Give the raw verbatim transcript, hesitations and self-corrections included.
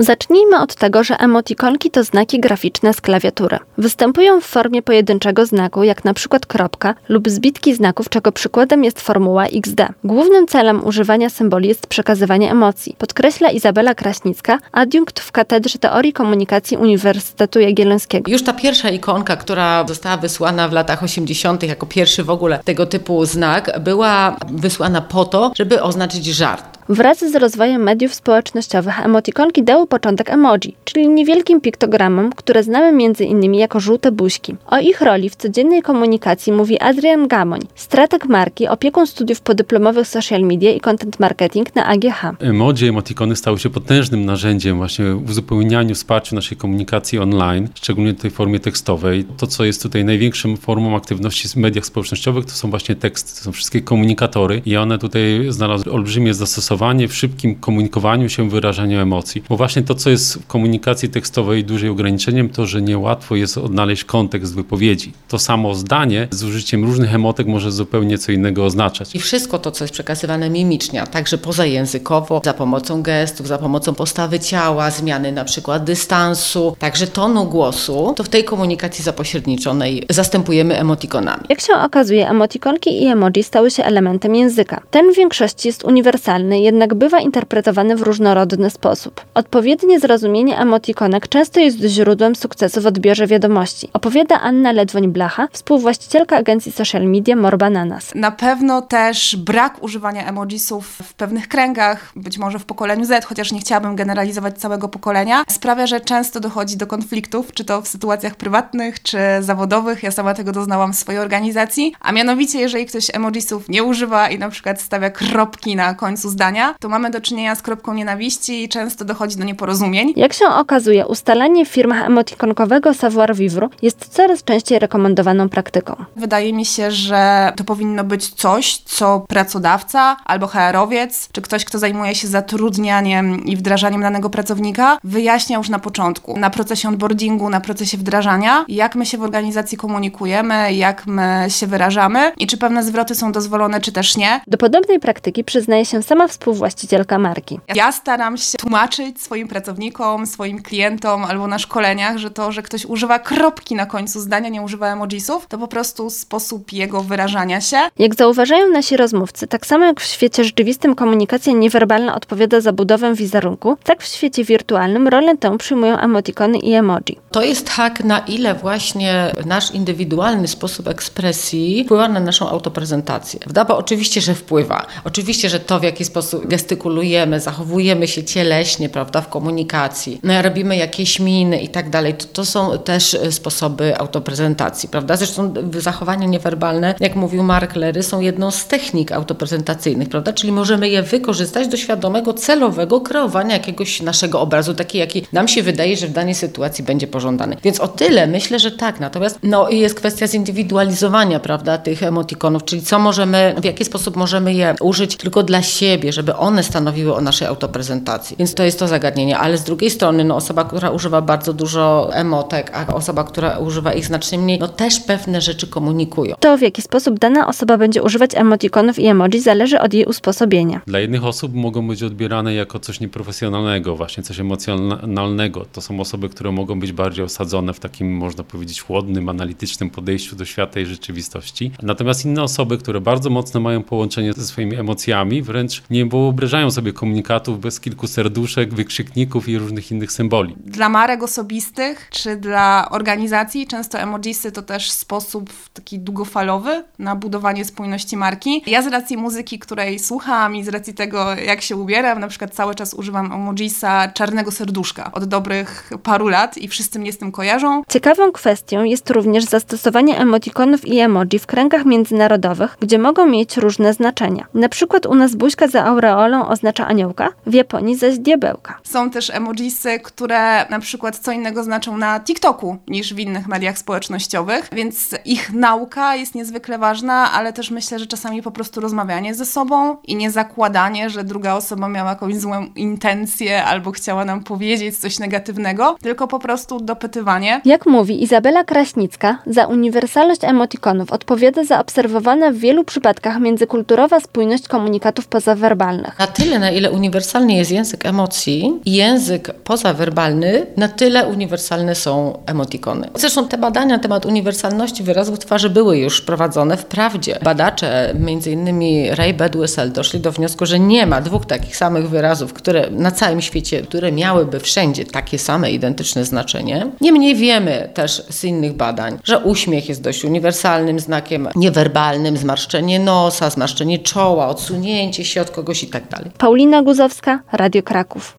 Zacznijmy od tego, że emotikonki to znaki graficzne z klawiatury. Występują w formie pojedynczego znaku, jak na przykład kropka lub zbitki znaków, czego przykładem jest formuła iks de. Głównym celem używania symboli jest przekazywanie emocji, podkreśla Izabela Kraśnicka, adiunkt w Katedrze Teorii Komunikacji Uniwersytetu Jagiellońskiego. Już ta pierwsza ikonka, która została wysłana w latach osiemdziesiątych jako pierwszy w ogóle tego typu znak, była wysłana po to, żeby oznaczyć żart. Wraz z rozwojem mediów społecznościowych emotikonki dały początek emoji, czyli niewielkim piktogramom, które znamy między innymi jako żółte buźki. O ich roli w codziennej komunikacji mówi Adrian Gamoń, strateg marki, opiekun studiów podyplomowych social media i content marketing na A G H. Emoji, emotikony stały się potężnym narzędziem właśnie w uzupełnianiu, wsparciu naszej komunikacji online, szczególnie w tej formie tekstowej. To, co jest tutaj największą formą aktywności w mediach społecznościowych, to są właśnie teksty, to są wszystkie komunikatory i one tutaj znalazły olbrzymie zastosowanie w szybkim komunikowaniu się, wyrażaniu emocji. Bo właśnie to, co jest w komunikacji tekstowej dużym ograniczeniem, to, że niełatwo jest odnaleźć kontekst wypowiedzi. To samo zdanie z użyciem różnych emotek może zupełnie co innego oznaczać. I wszystko to, co jest przekazywane mimicznie, a także pozajęzykowo, za pomocą gestów, za pomocą postawy ciała, zmiany na przykład dystansu, także tonu głosu, to w tej komunikacji zapośredniczonej zastępujemy emotikonami. Jak się okazuje, emotikonki i emoji stały się elementem języka. Ten w większości jest uniwersalny, jednak bywa interpretowany w różnorodny sposób. Odpowiednie zrozumienie emotikonek często jest źródłem sukcesu w odbiorze wiadomości, opowiada Anna Ledwoń-Blacha, współwłaścicielka agencji social media More Bananas. Na pewno też brak używania emojisów w pewnych kręgach, być może w pokoleniu Z, chociaż nie chciałabym generalizować całego pokolenia, sprawia, że często dochodzi do konfliktów, czy to w sytuacjach prywatnych, czy zawodowych. Ja sama tego doznałam w swojej organizacji, a mianowicie jeżeli ktoś emojisów nie używa i na przykład stawia kropki na końcu zdania, to mamy do czynienia z kropką nienawiści i często dochodzi do nieporozumień. Jak się okazuje, ustalanie w firmach emotikonkowego savoir-vivre jest coraz częściej rekomendowaną praktyką. Wydaje mi się, że to powinno być coś, co pracodawca albo H R-owiec, czy ktoś, kto zajmuje się zatrudnianiem i wdrażaniem danego pracownika, wyjaśnia już na początku, na procesie onboardingu, na procesie wdrażania, jak my się w organizacji komunikujemy, jak my się wyrażamy i czy pewne zwroty są dozwolone, czy też nie. Do podobnej praktyki przyznaje się sama współwłaścicielka marki. Ja staram się tłumaczyć swoim pracownikom, swoim klientom albo na szkoleniach, że to, że ktoś używa kropki na końcu zdania, nie używa emojisów, to po prostu sposób jego wyrażania się. Jak zauważają nasi rozmówcy, tak samo jak w świecie rzeczywistym komunikacja niewerbalna odpowiada za budowę wizerunku, tak w świecie wirtualnym rolę tę przyjmują emotikony i emoji. To jest hak, na ile właśnie nasz indywidualny sposób ekspresji wpływa na naszą autoprezentację. Prawda? Bo oczywiście, że wpływa. Oczywiście, że to, w jaki sposób gestykulujemy, zachowujemy się cieleśnie, prawda, w komunikacji, no, robimy jakieś miny i tak dalej, to, to są też sposoby autoprezentacji, prawda? Zresztą zachowania niewerbalne, jak mówił Mark Lery, są jedną z technik autoprezentacyjnych, prawda? Czyli możemy je wykorzystać do świadomego, celowego kreowania jakiegoś naszego obrazu, taki, jaki nam się wydaje, że w danej sytuacji będzie pożądany. Więc o tyle myślę, że tak. Natomiast no, jest kwestia zindywidualizowania, prawda, tych emotikonów, czyli co możemy, w jaki sposób możemy je użyć tylko dla siebie, żeby one stanowiły o naszej autoprezentacji. Więc to jest to zagadnienie. Ale z drugiej strony, no, osoba, która używa bardzo dużo emotek, a osoba, która używa ich znacznie mniej, no też pewne rzeczy komunikują. To, w jaki sposób dana osoba będzie używać emotikonów i emoji, zależy od jej usposobienia. Dla jednych osób mogą być odbierane jako coś nieprofesjonalnego, właśnie coś emocjonalnego. To są osoby, które mogą być bardziej osadzone w takim, można powiedzieć, chłodnym, analitycznym podejściu do świata i rzeczywistości. Natomiast inne osoby, które bardzo mocno mają połączenie ze swoimi emocjami, wręcz nie wyobrażają sobie komunikatów bez kilku serduszek, wykrzykników i różnych innych symboli. Dla marek osobistych czy dla organizacji często emojisy to też sposób taki długofalowy na budowanie spójności marki. Ja z racji muzyki, której słucham i z racji tego, jak się ubieram, na przykład cały czas używam emojisa czarnego serduszka od dobrych paru lat i wszyscy mnie z tym kojarzą. Ciekawą kwestią jest również zastosowanie emotikonów i emoji w kręgach międzynarodowych, gdzie mogą mieć różne znaczenia. Na przykład u nas buźka za aureolą oznacza aniołka, w Japonii zaś diabełka. Są też emojisy, które na przykład co innego znaczą na TikToku niż w innych mediach społecznościowych, więc ich nauka jest niezwykle ważna, ale też myślę, że czasami po prostu rozmawianie ze sobą i nie zakładanie, że druga osoba miała jakąś złą intencję albo chciała nam powiedzieć coś negatywnego, tylko po prostu dopytywanie. Jak mówi Izabela Kraśnicka, za uniwersalność emotikonów odpowiada zaobserwowana w wielu przypadkach międzykulturowa spójność komunikatów pozawerbalnych. Na tyle, na ile uniwersalny jest język emocji i język pozawerbalny, tyle werbalny, na tyle uniwersalne są emotikony. Zresztą te badania na temat uniwersalności wyrazów twarzy były już prowadzone. Wprawdzie badacze, między innymi Ray Bedwessel, doszli do wniosku, że nie ma dwóch takich samych wyrazów, które na całym świecie, które miałyby wszędzie takie same identyczne znaczenie. Niemniej wiemy też z innych badań, że uśmiech jest dość uniwersalnym znakiem niewerbalnym, zmarszczenie nosa, zmarszczenie czoła, odsunięcie się od kogoś i tak dalej. Paulina Guzowska, Radio Kraków.